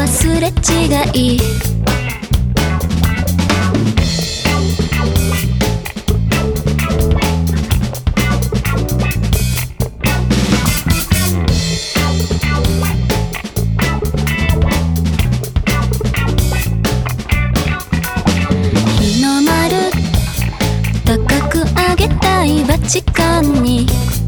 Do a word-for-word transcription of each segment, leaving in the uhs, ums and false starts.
すれ違い日の丸高く上げたいバチカンに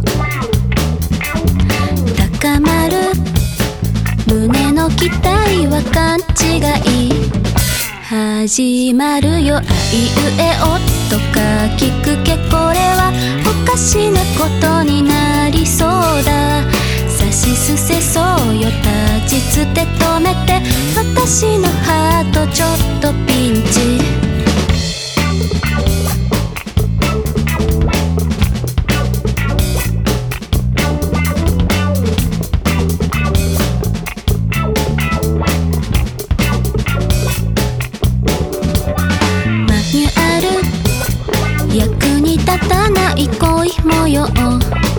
高まる胸の期待は勘違い始まるよあいうえおとか聞くけこれはおかしなことになりそうださしすせそうよ立ちつて止めて私のハートちょっとピンチ役に立たない恋模様頑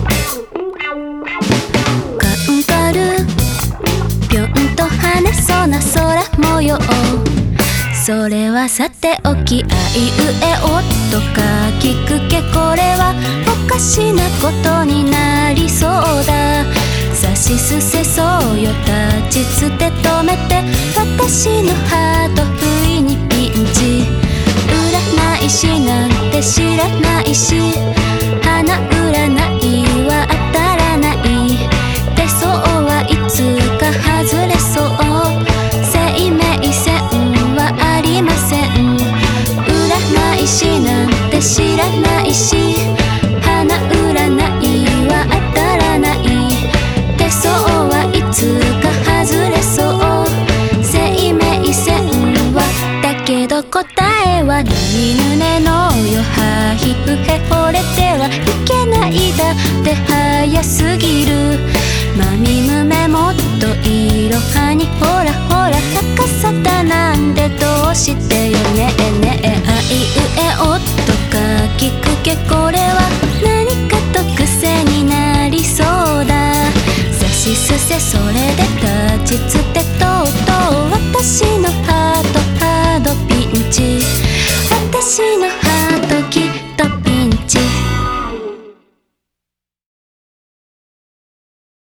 張るぴょんと跳ねそうな空模様それはさておきあいうえおとか聞くけこれはおかしなことになりそうださしすせそうよ立ちつて止めて私のハート不意にピンチ占い師なんて知らないし花占いは当たらない手相はいつか外れそう生命線はありません占い師なんて知らないし花占いは当たらない手相はいつか外れそう生命線はだけど答えは何ぬねのよはひふへ惚れてはいけないだって早すぎるまみむめもっといろはにほらほら高さだなんでどうしてよねえねえあいうえおとか聞くけこれは何かと癖になりそうださしすせそれで立ちつてとうとう私のハートハードピンチ私の